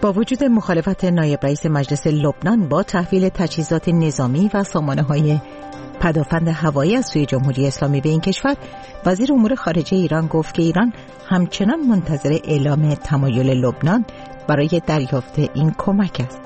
با وجود مخالفت نایب رئیس مجلس لبنان با تحویل تجهیزات نظامی و سامانه‌های پدافند هوایی از سوی جمهوری اسلامی به این کشور، وزیر امور خارجه ایران گفت که ایران همچنان منتظر اعلام تمایل لبنان برای دریافت این کمک است.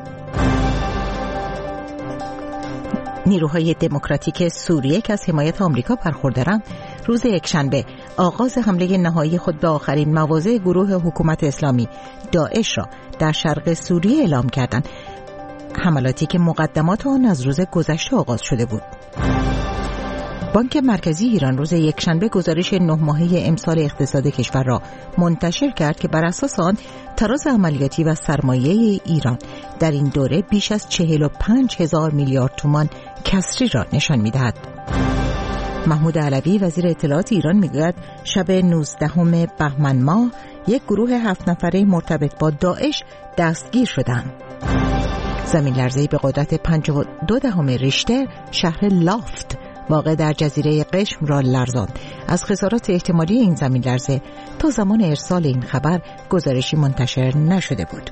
نیروهای دموکراتیک سوریه که از حمایت آمریکا برخوردارند، روز یکشنبه آغاز حمله نهایی خود به آخرین مواضع گروه حکومت اسلامی داعش را در شرق سوریه اعلام کردند، حملاتی که مقدمات آن از روز گذشته آغاز شده بود. بانک مرکزی ایران روز یکشنبه گزارش 9 ماهه امسال اقتصاد کشور را منتشر کرد که بر اساس آن تراز عملیاتی و سرمایه ایران در این دوره بیش از 45,000 میلیارد تومان کسری را نشان می‌دهد. محمود علوی وزیر اطلاعات ایران میگوید شب 19 بهمن ماه یک گروه 7 نفره مرتبط با داعش دستگیر شدند. زمین لرزه‌ای به قدرت 5.2 ریشتر شهر لافت واقع در جزیره قشم را لرزاند. از خسارات احتمالی این زمین لرزه تا زمان ارسال این خبر گزارشی منتشر نشده بود.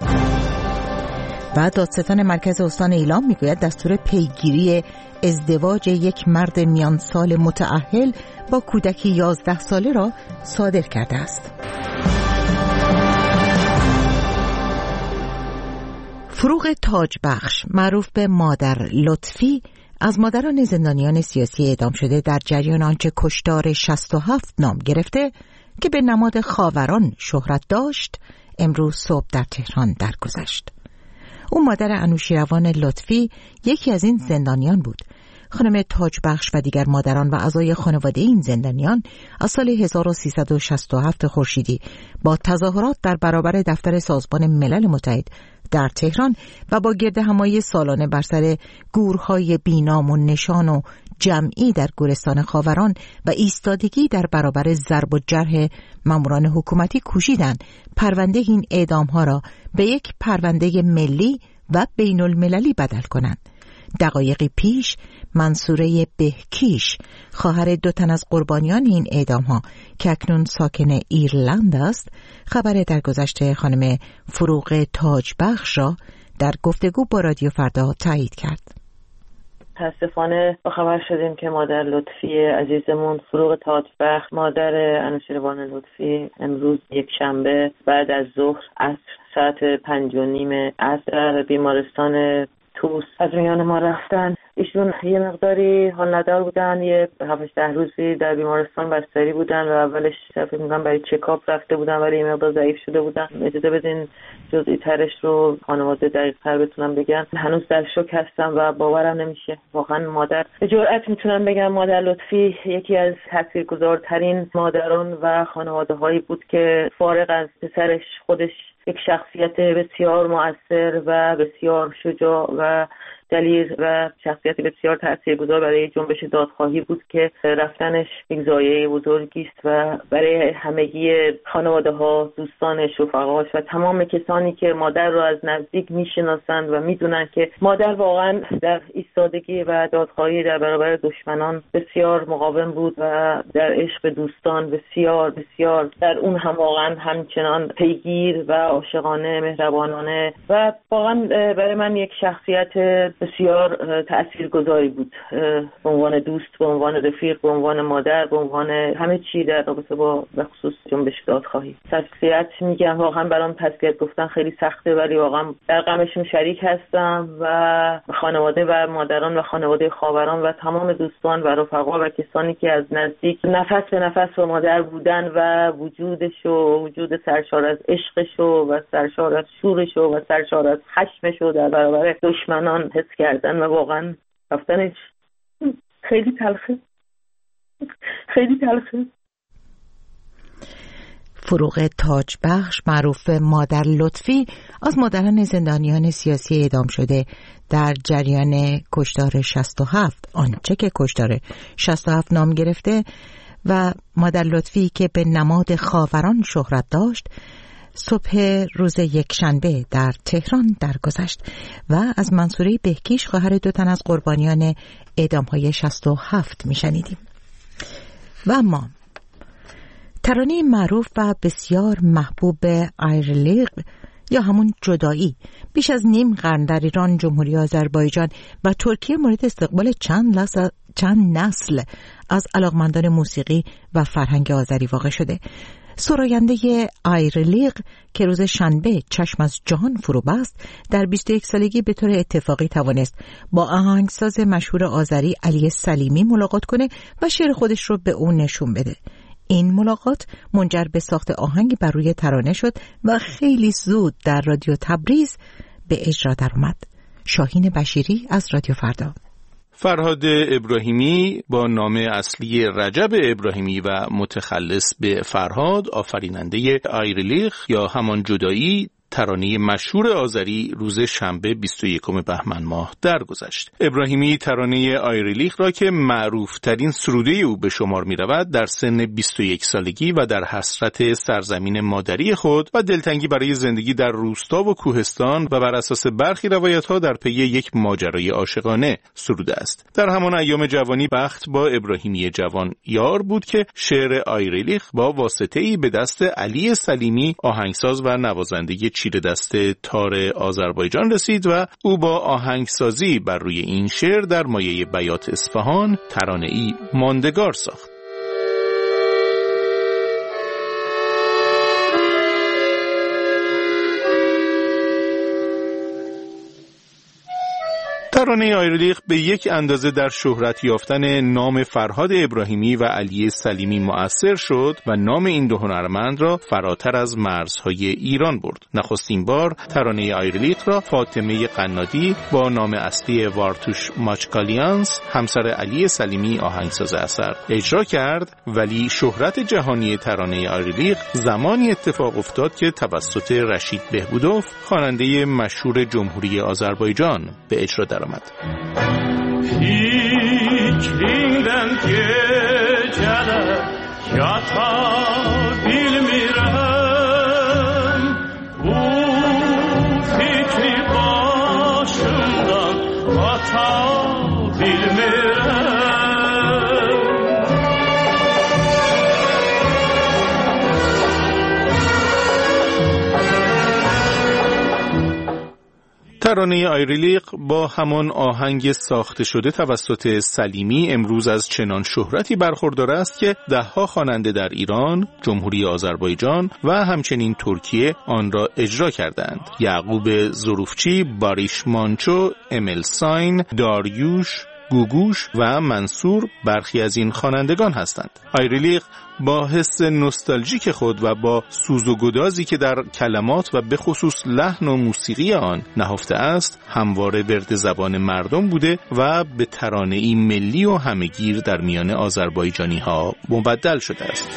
و دادستان مرکز استان ایلام میگوید دستور پیگیری ازدواج یک مرد میان سال متأهل با کودکی 11 ساله را صادر کرده است. فروغ تاجبخش معروف به مادر لطفی از مادران زندانیان سیاسی اعدام شده در جریان آنچه کشتار 67 نام گرفته که به نماد خاوران شهرت داشت، امروز صبح در تهران درگذشت. او مادر انوشیروان لطفی یکی از این زندانیان بود. خانم تاجبخش و دیگر مادران و اعضای خانواده این زندانیان از سال 1367 خورشیدی با تظاهرات در برابر دفتر سازمان ملل متحد در تهران و با گردهمایی سالانه بر سر گورهای بینام و نشان و جمعی در گورستان خاوران و ایستادگی در برابر ضرب و جرح ماموران حکومتی کوشیدند پرونده این اعدام‌ها را به یک پرونده ملی و بین المللی بدل کنند. دقایقی پیش منصوره بهکیش، خواهر 2 تن از قربانیان این اعدام‌ها که اکنون ساکن ایرلند است، خبر درگذشت خانم فروغ تاجبخش را در گفتگو با رادیو فردا تایید کرد. متاسفانه با خبر شدیم که مادر لطفی عزیزمون فروغ تاجبخش، مادر انوشیروان لطفی، امروز یک شنبه بعد از ظهر عصر ساعت 5:30 عصر در بیمارستان توس از میان ما رفتن. ایشون یه مقداری حال ندار بودن، یه 7-10 روزی در بیمارستان بستری بودن و اولش فکر می‌کنم برای چکاپ رفته بودن ولی یه مقدار ضعیف شده بودن. اجازه بدین جزئی ترش رو خانواده دقیق‌تر بتونم بگم. هنوز در شوک هستم و باورم نمیشه. واقعا مادر، به جرئت میتونم بگم مادر لطفی یکی از تاثیرگذارترین مادران و خانواده‌هایی بود که فارغ از پسرش خودش یک شخصیت بسیار مؤثر و بسیار شجاع و دلیر و شخصیت بسیار تاثیرگذار برای جنبش دادخواهی بود که رفتنش یک ضایعه بزرگی است و برای همگی خانواده‌ها، دوستانش، رفقاش و تمام کسانی که مادر رو از نزدیک میشناسند و میدونن که مادر واقعا در ایستادگی و دادخواهی در برابر دشمنان بسیار مقاوم بود و در عشق دوستان بسیار بسیار در اون هم واقعا همچنان پیگیر و عاشقانه، مهربانانه و واقعا برای من یک شخصیت بسیار تأثیرگذاری بود به عنوان دوست، به عنوان رفیق، به عنوان مادر، به عنوان همه چی در رابطه با به خصوص جنبش دادخواهی. تسلیت میگم، واقعا برام تسلیت گفتن خیلی سخته ولی واقعا در غمشون شریک هستم و خانواده و مادران و خانواده خاوران و تمام دوستان و رفقا و کسانی که از نزدیک نفس به نفس با مادر بودن و وجودش و وجود سرشار از عشقش و سرشار از شورش و سرشار از خشمش در برابر دشمنان حس کردن و واقعا رفتنش خیلی تلخه، خیلی تلخه. فروغ تاجبخش معروف مادر لطفی از مادران زندانیان سیاسی اعدام شده در جریان کشتار 67، آنچه که کشتار 67 نام گرفته، و مادر لطفی که به نماد خاوران شهرت داشت صبح روز یکشنبه در تهران درگذشت و از منصوره بهکیش خواهر 2 تن از قربانیان اعدام‌های 67 میشنیدیم. و اما ترانه معروف و بسیار محبوب ایرلیغ یا همون جدایی بیش از نیم قرن در ایران، جمهوری آذربایجان و ترکیه مورد استقبال چند نسل از علاقمندان موسیقی و فرهنگ آذری واقع شده. سراینده آیرلیغ که روز شنبه چشم از جهان فرو بست، در 21 سالگی به طور اتفاقی توانست با آهنگساز مشهور آذری علی سلیمی ملاقات کنه و شعر خودش رو به اون نشون بده. این ملاقات منجر به ساخت آهنگی بر روی ترانه شد و خیلی زود در رادیو تبریز به اجرا در اومد. شاهین بشیری از رادیو فردا. فرهاد ابراهیمی با نام اصلی رجب ابراهیمی و متخلص به فرهاد، آفریننده آیرلیغ یا همان جدایی، ترانه مشهور آذری روز شنبه 21 بهمن ماه درگذشت. ابراهیمی ترانه آیرلیغ را که معروف ترین سروده او به شمار می رود در سن 21 سالگی و در حسرت سرزمین مادری خود و دلتنگی برای زندگی در روستا و کوهستان و بر اساس برخی روایت ها در پی یک ماجرای عاشقانه سروده است. در همان ایام جوانی بخت با ابراهیمی جوان یار بود که شعر آیرلیغ با واسطه‌ای به دست علی سلیمی، آهنگساز و نوازنده چیره دست تار آذربایجان رسید و او با آهنگسازی بر روی این شعر در مایه بیات اصفهان ترانه‌ای ماندگار ساخت. ترانه آیرلیغ به یک اندازه در شهرت یافتن نام فرهاد ابراهیمی و علی سلیمی مؤثر شد و نام این دو هنرمند را فراتر از مرزهای ایران برد. نخستین بار ترانه آیرلیغ را فاطمه قنادی با نام اصلی وارتوش ماچکالیانس، همسر علی سلیمی آهنگساز اثر، اجرا کرد، ولی شهرت جهانی ترانه آیرلیغ زمانی اتفاق افتاد که توسط رشید بهبودوف، خواننده مشهور جمهوری آذربایجان، به اجرا درآمد. Hiç bilmem geceler yata bilmirəm, bu fikri başımdan ata bilmirəm. ترانه آیرلیغ با همان آهنگ ساخته شده توسط سلیمی امروز از چنان شهرتی برخوردار است که دهها خواننده در ایران، جمهوری آذربایجان و همچنین ترکیه آن را اجرا کردند. یعقوب ظروفچی، باریش مانچو، امل ساین، داریوش، گوگوش و منصور برخی از این خوانندگان هستند. آیرلیغ با حس نوستالژیک خود و با سوز و گدازی که در کلمات و به خصوص لحن و موسیقی آن نهفته است، همواره ورد زبان مردم بوده و به ترانه‌ای ملی و همه‌گیر در میان آذربایجانی ها مبدل شده است.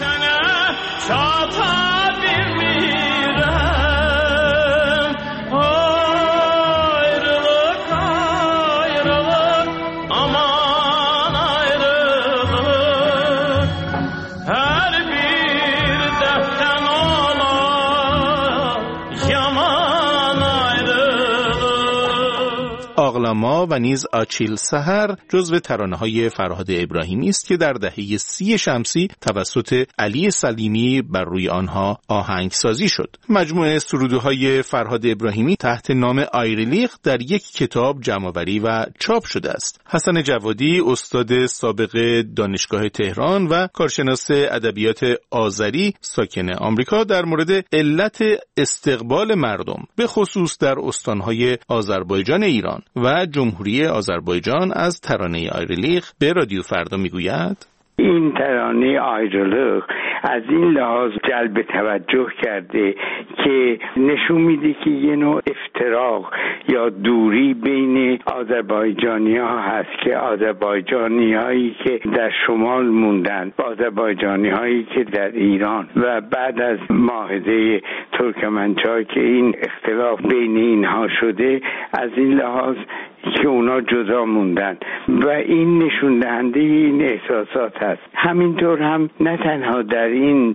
آغلاما و نیز آچیل سحر جزو ترانه‌های فرهاد ابراهیمی است که در دهه 30 شمسی توسط علی سلیمی بر روی آنها آهنگسازی شد. مجموعه سروده‌های فرهاد ابراهیمی تحت نام آیرلیغ در یک کتاب جمع‌آوری و چاپ شده است. حسن جوادی، استاد سابق دانشگاه تهران و کارشناس ادبیات آذری ساکن آمریکا، در مورد علت استقبال مردم به خصوص در استان‌های آذربایجان ایران و جمهوری آذربایجان از ترانه آیرلیغ به رادیو فردا میگوید: این ترانه آیرلیغ از این لحاظ جلب توجه کرده که نشون میده که یه نوع افتراق یا دوری بین آذربایجانی ها هست که آذربایجانی هایی که در شمال موندن با آذربایجانی هایی که در ایران و بعد از معاهده ترکمنچای که این اختلاف بین اینها شده، از این لحاظ که اونا جدا موندن و این نشون دهنده این احساسات هست. همینطور هم نه تنها در این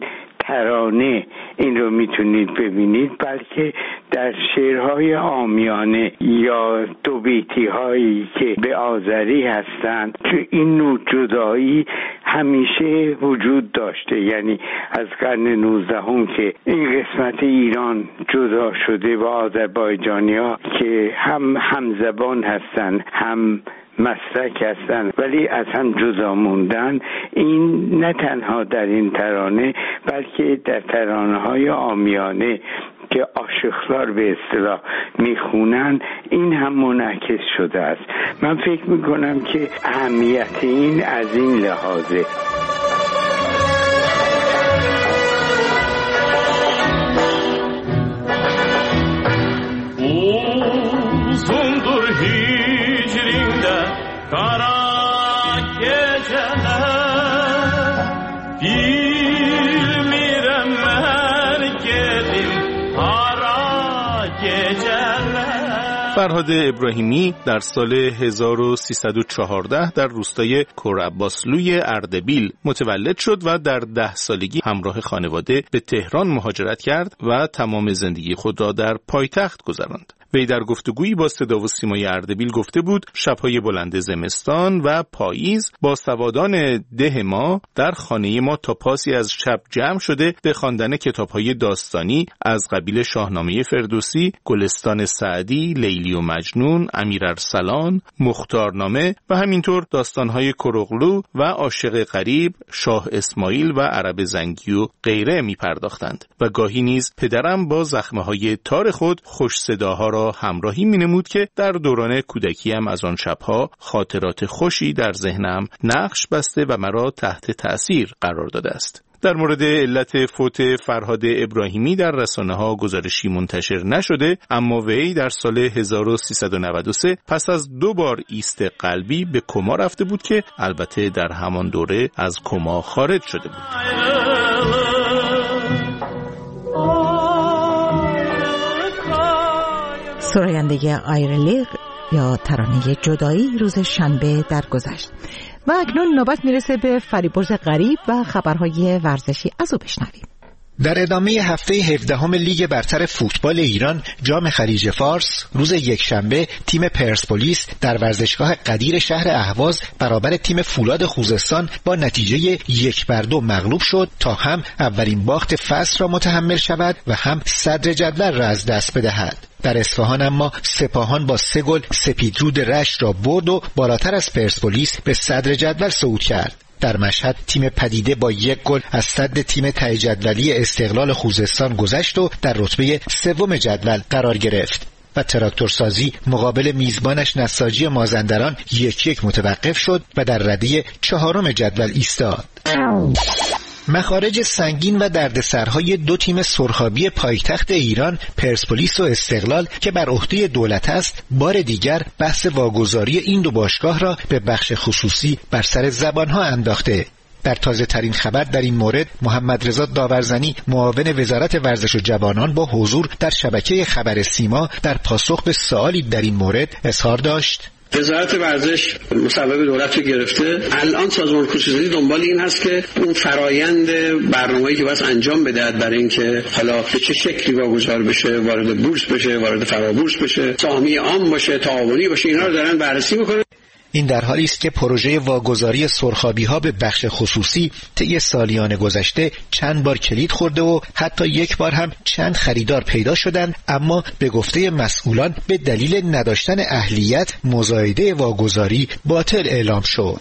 ترانه این رو میتونید ببینید، بلکه در شعرهای عامیانه یا دو بیتی هایی که به آذری هستند که این نوع جدایی همیشه وجود داشته. یعنی از قرن 19 که این قسمت ایران جدا شده با آذربایجانی‌ها که هم همزبان هستند هم مسلک هستن ولی از هم جدا موندن، این نه تنها در این ترانه بلکه در ترانه‌های عامیانه که عاشق‌لار به اصطلاح میخونن این هم منعکس شده است. من فکر میکنم که اهمیت این از این لحاظه. Kara geceler bilmirem merkedim kara geceler. فرهاد ابراهیمی در سال 1314 در روستای کرعباسلوی اردبیل متولد شد و در 10 سالگی همراه خانواده به تهران مهاجرت کرد و تمام زندگی خود را در پایتخت گذراند. وی در گفتگویی با صدا و سیمای اردبیل گفته بود شب‌های بلند زمستان و پاییز با سوادان ده ما در خانه ما تا پاسی از شب جمع شده به خواندن کتاب‌های داستانی از قبیل شاهنامه فردوسی، گلستان سعدی، لیلی و مجنون، امیرارسلان، مختارنامه و همینطور داستان‌های کروغلو و عاشق غریب، شاه اسماعیل و عرب زنگی و غیره می‌پرداختند و گاهی نیز پدرم با زخمه‌های تار خود خوش صداها را همراهی می‌نمود که در دوران کودکیم از آن شب‌ها خاطرات خوشی در ذهنم نقش بسته و مرا تحت تأثیر قرار داده است. در مورد علت فوت فرهاد ابراهیمی در رسانه‌ها گزارشی منتشر نشده، اما وی در سال 1393 پس از 2 بار ایست قلبی به کما رفته بود که البته در همان دوره از کما خارج شده بود. سراینده آیرلیغ یا ترانه جدایی روز شنبه درگذشت و اکنون نوبت میرسه به فریبرز غریب و خبرهای ورزشی از او بشنویم. در ادامه هفته 17 لیگ برتر فوتبال ایران جام خلیج فارس روز یکشنبه تیم پرسپولیس در ورزشگاه قدیر شهر اهواز برابر تیم فولاد خوزستان با نتیجه 1-2 مغلوب شد تا هم اولین باخت فصل را متحمل شود و هم صدر جدول را از دست بدهد. در اصفهان اما سپاهان با 3 گل سپیدرود رشت را برد و بالاتر از پرسپولیس به صدر جدول صعود کرد. در مشهد تیم پدیده با 1 گل از صدر تیم ته جدولی استقلال خوزستان گذشت و در رتبه 3 جدول قرار گرفت و تراکتورسازی مقابل میزبانش نساجی مازندران 1-1 متوقف شد و در رده 4 جدول ایستاد. مخارج سنگین و دردسرهای 2 تیم سرخابی پایتخت ایران پرسپولیس و استقلال که بر عهده دولت است بار دیگر بحث واگذاری این 2 باشگاه را به بخش خصوصی بر سر زبانها انداخته. در تازه ترین خبر در این مورد محمد رضا داورزنی معاون وزارت ورزش و جوانان با حضور در شبکه خبر سیما در پاسخ به سوالی در این مورد اظهار داشت: وزارت ورزش مصوبه دولت رو گرفته، الان سازمان خصوصی دنبال این هست که اون فرایند برنامه‌ای که باید انجام بده برای اینکه حالا به چه شکلی واگذار بشه، وارد بورس بشه، وارد فرابورس بشه، سهامی عام باشه، تعاونی باشه، اینا رو دارن بررسی میکنن. این در حالی است که پروژه واگذاری سرخابی‌ها به بخش خصوصی طی سالیان گذشته چند بار کلید خورده و حتی 1 بار هم چند خریدار پیدا شدند، اما به گفته مسئولان به دلیل نداشتن اهلیت مزایده واگذاری باطل اعلام شد.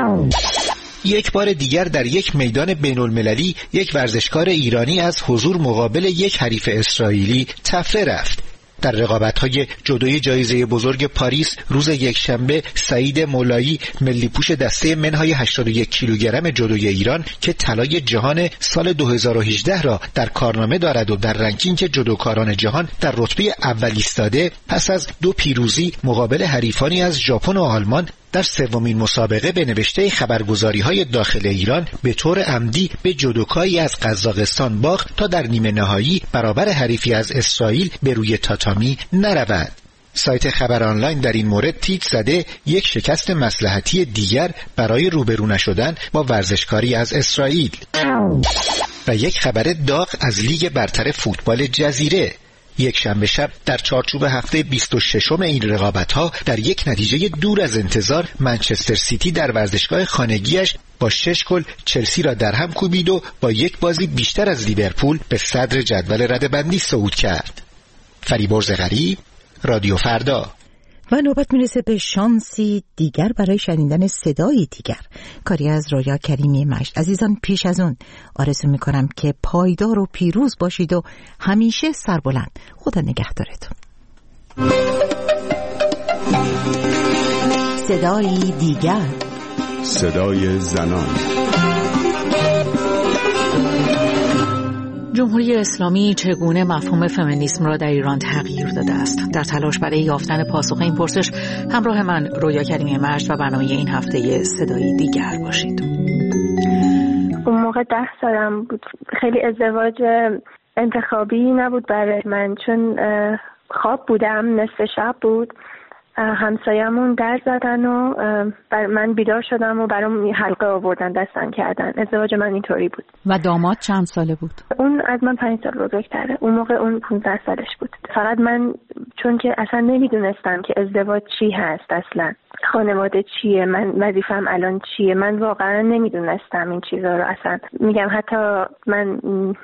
1 بار دیگر در یک میدان بین‌المللی یک ورزشکار ایرانی از حضور مقابل یک حریف اسرائیلی تفره رفت. در رقابت‌های جودوی جایزه بزرگ پاریس روز یکشنبه سعید مولایی ملی‌پوش دسته منهای 81 کیلوگرم جودوی ایران که طلای جهان سال 2018 را در کارنامه دارد و در رنکینگ جودوکاران جهان در رتبه اول ایستاده، پس از 2 پیروزی مقابل حریفانی از ژاپن و آلمان در 3مین مسابقه به نوشته خبرگزاری‌های داخل ایران به طور عمدی به جودوکایی از قزاقستان باخت تا در نیمه نهایی برابر حریفی از اسرائیل به روی تاتامی نرود. سایت خبر آنلاین در این مورد تیتر زده یک شکست مصلحتی دیگر برای روبرو نشدن با ورزشکاری از اسرائیل. و یک خبر داغ از لیگ برتر فوتبال جزیره. یک شنبه شب در چارچوب هفته 26 این رقابت‌ها در یک نتیجه دور از انتظار منچستر سیتی در ورزشگاه خانگیش با 6 گل چلسی را در هم کوبید و با یک بازی بیشتر از لیورپول به صدر جدول رده‌بندی صعود کرد. فریبرز غریب، رادیو فردا. و نوبت میرسه به شانسی دیگر برای شنیدن صدایی دیگر، کاری از رویا کریمی مجد. عزیزان، پیش از اون آرزو میکنم که پایدار و پیروز باشید و همیشه سربلند. خدا نگهدارتون. صدایی دیگر، صدای زنان. جمهوری اسلامی چگونه مفهوم فمینیسم را در ایران تغییر داده است؟ در تلاش برای یافتن پاسخ این پرسش همراه من رویا کریمی مجد و برنامه این هفته صدایی دیگر باشید. اون موقع 10 سالم بود. خیلی ازدواج انتخابی نبود برای من، چون خواب بودم، نصف شب بود، همسایمون در زدن و من بیدار شدم و برام حلقه آوردن، دستن کردن. ازدواج من اینطوری بود. و داماد چند ساله بود؟ اون از من 5 سال بزرگتره. اون موقع اون 15 سالش بود. فقط من چون که اصلا نمیدونستم که ازدواج چی هست، اصلا خانواده چیه، من وظیفه‌ام الان چیه، من واقعا نمیدونستم این چیزا رو. اصلا میگم حتی من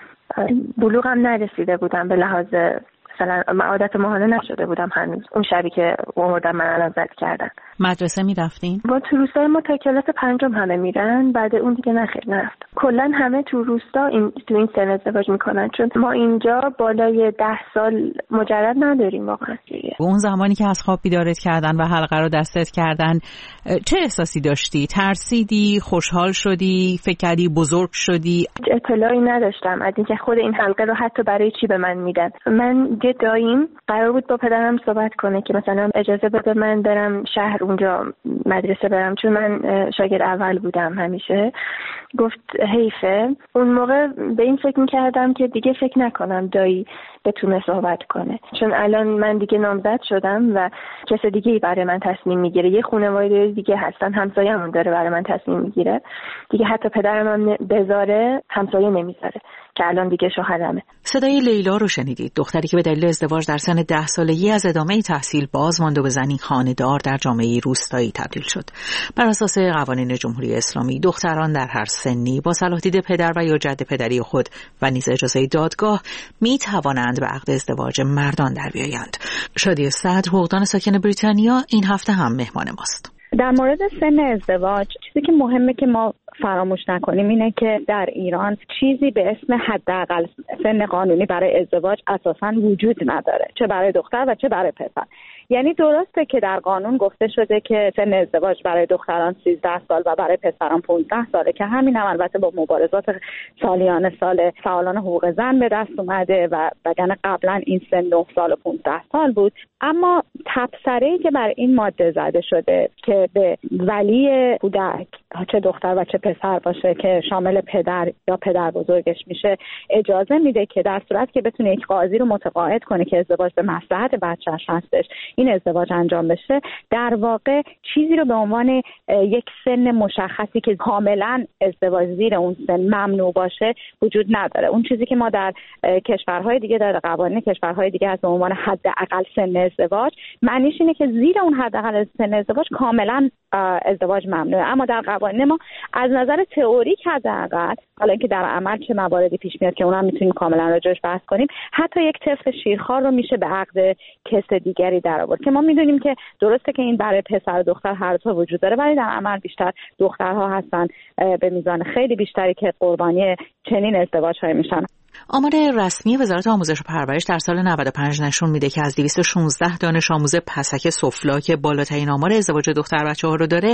بلوغم نرسیده بودم، به لحاظ مثلا عادت ماهانه نشده بودم هنوز اون شبی که آوردن من الان زد کردن. مدرسه میرفتین؟ با تو روستای ما تا کلاس 5 همه میرن، بعد اون دیگه نرفت. کلا همه تو روستا تو این سن ازدواج میکنن، چون ما اینجا بالای 10 سال مجرد نداریم واقعا. اون زمانی که از خواب بیدارت کردن و حلقه رو دستت کردن چه احساسی داشتی؟ ترسیدی؟ خوشحال شدی؟ فکر کردی بزرگ شدی؟ اطلاعی نداشتم از اینکه خود این حلقه رو حتی برای چی به من میدن. من داییم قرار بود با پدرم صحبت کنه که مثلا اجازه بده من برم شهر اونجا مدرسه برم، چون من شاگرد اول بودم همیشه. گفت حیفه. اون موقع به این فکر میکردم که دیگه فکر نکنم دایی بتونه صحبت کنه، چون الان من دیگه نامزد شدم و کس دیگه‌ای برای من تصمیم میگیره. یه خانواده دیگه هستن، همسایه‌مون داره برای من تصمیم میگیره دیگه. حتی پدرم هم بذاره همسایه نمیذاره که الان دیگه شوهرمه. صدای لیلا رو شنیدید، دختری که به دلیل ازدواج در سن 10 سالگی از ادامه تحصیل باز ماند و به زنی خانه‌دار در جامعه روستایی تبدیل شد. بر اساس قوانین جمهوری اسلامی دختران در هر سنی با صلاح دید پدر و یا جد پدری خود و نیز اجازه دادگاه می توانند به عقد ازدواج مردان در بیایند. شادی صدر، حقوقدان ساکن بریتانیا، این هفته هم مهمان ماست. در مورد سن ازدواج چیزی که مهمه که ما فراموش نکنیم اینه که در ایران چیزی به اسم حداقل سن قانونی برای ازدواج اساساً وجود نداره، چه برای دختر و چه برای پسر. یعنی درسته که در قانون گفته شده که سن ازدواج برای دختران 13 سال و برای پسران 15 ساله که همین هم البته با مبارزات سالیانه سال فعالان حقوق زن به دست اومده و وگرنه قبلا این سن 9 سال و 15 سال بود. اما تبصره‌ای که بر این ماده زده شده که به ولی کودک چه دختر و چه پسر باشه که شامل پدر یا پدر بزرگش میشه اجازه میده که در صورت که بتونه یک قاضی رو متقاعد کنه که ازدواج به مصلحت بچه‌ش هستش این ازدواج انجام بشه، در واقع چیزی رو به عنوان یک سن مشخصی که کاملا ازدواج زیر اون سن ممنوع باشه وجود نداره. اون چیزی که ما در کشورهای دیگه در قوانین کشورهای دیگه از به عنوان حداقل سن ازدواج معنیش اینه که زیر اون حداقل سن ازدواج کاملا ازدواج ممنوعه. اما در قوانین ما از نظر تئوریک حداقل، حالا اینکه در عمل چه مواردی پیش میاد که اونم میتونیم کاملا راجعش بحث کنیم، حتی یک طفل شیرخوار رو میشه به عقد کس دیگری در آورد که ما میدونیم که درسته که این برای پسر و دختر هر دو وجود داره، ولی در عمل بیشتر دخترها هستن به میزان خیلی بیشتری که قربانی چنین ازدواج‌های میشن. آمار رسمی وزارت آموزش و پرورش در سال 95 نشون میده که از 216 دانش آموز پسک سفلا که بالاترین آمار ازدواج دختر بچه‌ها رو داره،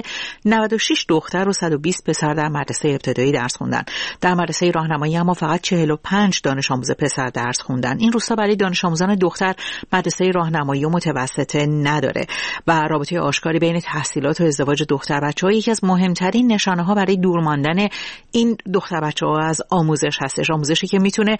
96 دختر و 120 پسر در مدرسه ابتدایی درس خوندن. در مدرسه راهنمایی اما فقط 45 دانش آموز پسر درس خوندن. این روستا برای دانش آموزان دختر مدرسه راهنمایی و متوسطه نداره و رابطه آشکاری بین تحصیلات و ازدواج دختر بچه‌ها یکی از مهمترین نشانه‌ها برای دور ماندن این دختر بچه‌ها از آموزش هستش. آموزشی که میتونه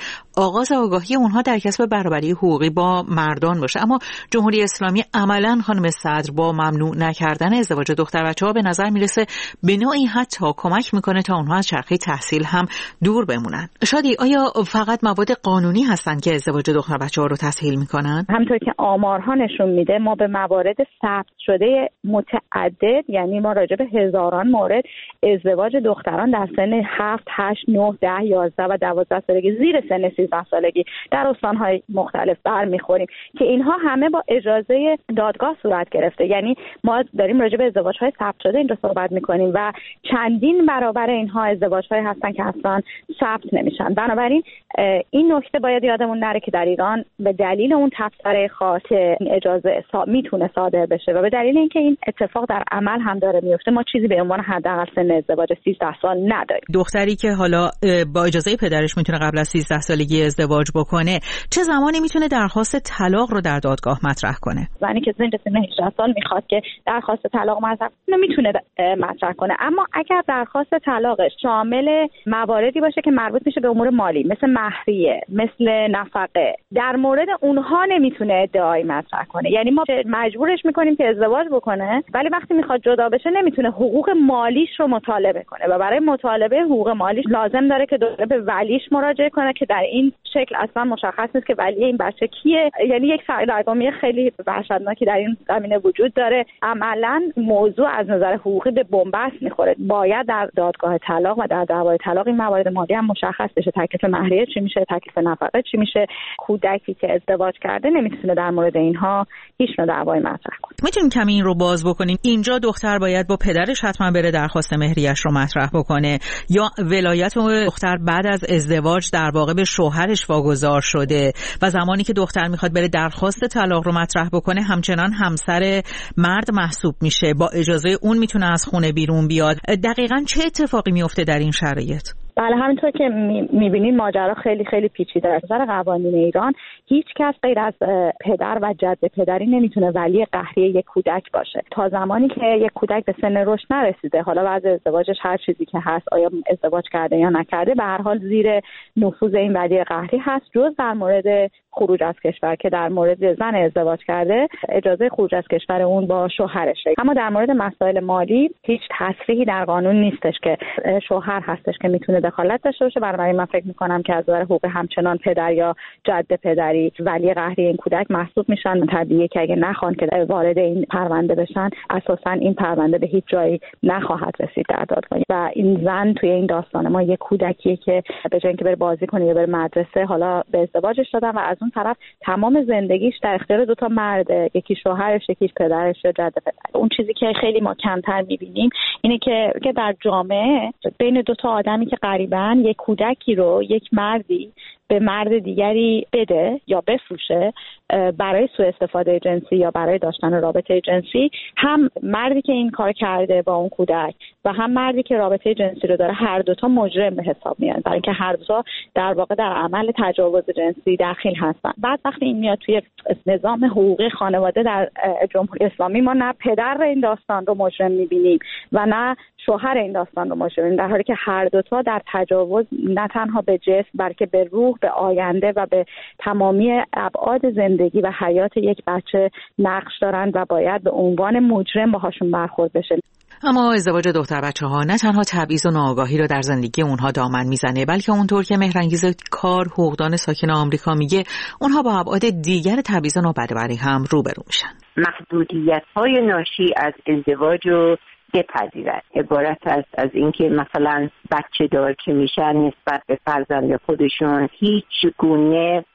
آغاز آگاهی اونها در کسب برابری حقوقی با مردان باشه. اما جمهوری اسلامی عملاً خانم صدر با ممنوع نکردن ازدواج دختر بچه‌ها به نظر میرسه به نوعی حتی کمک میکنه تا اونها از چرخه تحصیل هم دور بمونن. شادی، آیا فقط مواد قانونی هستن که ازدواج دختر بچه‌ها رو تسهیل میکنن؟ همونطور که آمارها نشون میده ما به موارد ثبت شده متعدد، یعنی ما راجع به هزاران مورد ازدواج دختران در سن 7 8 9 10 11 و 12 سالگی زیر سن 13 سالگی در استان‌های مختلف برمیخوریم که اینها همه با اجازه دادگاه صورت گرفته. یعنی ما داریم راجع به ازدواج‌های ثبت شده اینجا صحبت می‌کنیم و چندین برابر اینها ازدواج‌هایی هستن که اصلا ثبت نمیشن. بنابراین این نکته باید یادمون نره که در ایران به دلیل اون تبصره خاص اجازه میتونه صادر بشه و به دلیل اینکه این اتفاق در عمل هم داره میفته ما چیزی به عنوان حداقل سن ازدواج 13 سال نداریم. دختری که حالا با اجازه پدرش میتونه قبل از 13 سالگی ازدواج بکنه چه زمانی میتونه درخواست طلاق رو در دادگاه مطرح کنه؟ زنی که زیر سن 18 سال میخواد که درخواست طلاق مطرح کنه میتونه مطرح کنه، اما اگر درخواست طلاقش شامل مواردی باشه که مربوط میشه به امور مالی مثل مهریه، مثل نفقه، در مورد اونها نمیتونه ادعایی مطرح کنه. یعنی ما مجبورش میکنیم که ازدواج بکنه ولی وقتی میخواد جدا بشه نمیتونه حقوق مالیش رو مطالبه کنه و برای مطالبه حقوق مالیش لازم داره که دوباره به ولیش مراجعه کنه که در این شکل اصلا مشخص نیست که ولی این بچه کیه. یعنی یک سرگرمی خیلی وحشتناکی در این زمینه وجود داره. عملاً موضوع از نظر حقوقی به بنبست میخوره. باید در دادگاه طلاق و در دعوای طلاق این موارد مالی هم مشخص بشه. تکلیف مهریه چی میشه، تکلیف نفقه چی میشه. کودکی که ازدواج کرده نمیتونه در مورد اینها هیچ نوع دعوای مطرح کنه. میتونیم کمی این رو باز بکنیم؟ اینجا دختر باید با پدرش حتما بره درخواست مهریش رو مطرح بکنه یا ولایت دختر بعد از ازدواج در واقع به شوهرش واگذار شده و زمانی که دختر میخواد بره درخواست طلاق رو مطرح بکنه همچنان همسر مرد محسوب میشه، با اجازه اون میتونه از خونه بیرون بیاد. دقیقاً چه اتفاقی میفته در این شرایط؟ بله، همینطور که میبینید ماجرا خیلی خیلی پیچیده است. در قوانین ایران هیچ کس غیر از پدر و جد پدری نمیتونه ولی قهری یک کودک باشه تا زمانی که یک کودک به سن رشد نرسیده. حالا وضع ازدواجش هر چیزی که هست، آیا ازدواج کرده یا نکرده، به هر حال زیر نفوذ این ولی قهری هست، جز در مورد خروج از کشور که در مورد زن ازدواج کرده اجازه خروج از کشور اون با شوهرشه. اما در مورد مسائل مالی هیچ تصریحی در قانون نیستش که شوهر هستش که میتونه دخالت داشته باشه. بنابراین من فکر میکنم که از نظر حقوق همچنان پدر یا جد پدری ولی قهری این کودک محسوب میشن. طبیعیه که اگه نخوان که وارد این پرونده بشن اساسا این پرونده به هیچ جایی نخواهد رسید در دادگاه و این زن توی این داستان ما یک کودکیه که به جای اینکه بره بازی کنه یا بره مدرسه حالا به ازدواجش دادن و از اون طرف تمام زندگیش در اختیار دو تا مرده، یکی شوهرش یکیش پدرش یا جد پدر. اون چیزی که خیلی ما کمتر میبینیم اینه که در جامعه بین دو تا آدمی که قریبن یک کودکی رو یک مردی به مرد دیگری بده یا بفروشه برای سوء استفاده جنسی یا برای داشتن رابطه جنسی، هم مردی که این کار کرده با اون کودک و هم مردی که رابطه جنسی رو داره هر دوتا مجرم به حساب میان، برای اینکه هر دوتا در واقع در عمل تجاوز جنسی دخیل هستن. بعد وقتی این میاد توی نظام حقوقی خانواده در جمهوری اسلامی ما نه پدر این داستان رو مجرم میبینیم و نه شوهر این داستان رو مجرم، در حالی که هر دوتا در تجاوز نه تنها به جسم بلکه به روح، به آینده و به تمامی ابعاد زندگی و حیات یک بچه نقش دارند و باید به عنوان مجرم باهاشون برخورد بشه. اما ازدواج دختر بچه‌ها نه تنها تبعیض و ناآگاهی رو در زندگی اونها دامن میزنه، بلکه اونطور که مهرانگیز کار حقوقدان ساکن آمریکا میگه اونها با ابعاد دیگر تبعیض و نابرابری هم روبرو میشن. محدودیت‌های ناشی از ازدواج رو بپذیرد عبارت است از اینکه مثلا بچه دار که میشن نسبت به فرزند خودشون هیچ گونه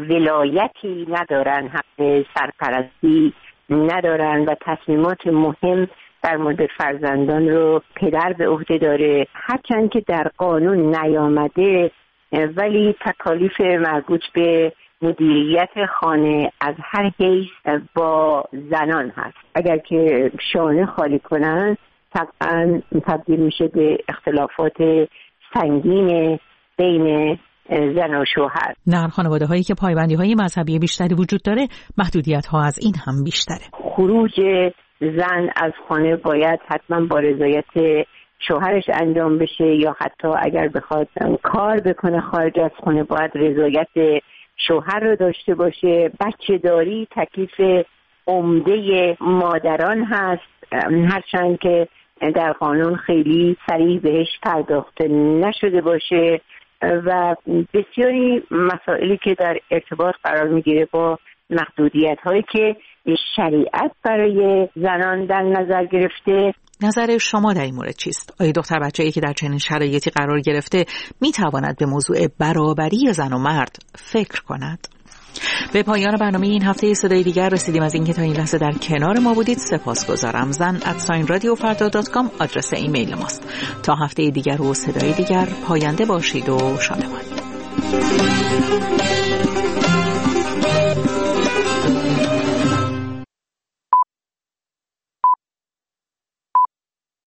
ولایتی ندارن، حق سرپرستی ندارن و تصمیمات مهم در مورد فرزندان رو پدر به عهده داره، هرچند که در قانون نیامده ولی تکالیف مربوط به مدیریت خانه از هر حیث با زنان هست. اگر که شانه خالی کنن طبعا تبدیل میشه به اختلافات سنگین بین زن و شوهر. در خانواده هایی که پایبندی های مذهبی بیشتری وجود داره محدودیت ها از این هم بیشتره. خروج زن از خانه باید حتما با رضایت شوهرش انجام بشه یا حتی اگر بخواد کار بکنه خارج از خونه باید رضایت شوهر رو داشته باشه. بچه داری تکلیف عمده مادران هست، هرچند که در قانون خیلی صریح بهش پرداخته نشده باشه و بسیاری مسائلی که در ارتباط قرار میگیره با محدودیت هایی که شریعت برای زنان در نظر گرفته. نظر شما در این مورد چیست؟ آیا دختر بچه‌ای که در چنین شرایطی قرار گرفته میتواند به موضوع برابری زن و مرد فکر کند؟ به پایان برنامه این هفته صدای دیگر رسیدیم. از اینکه تا این لحظه در کنار ما بودید سپاسگزارم. zan@radiofarda.com آدرس ایمیل ماست. تا هفته دیگر و صدای دیگر پاینده باشید و شادمان.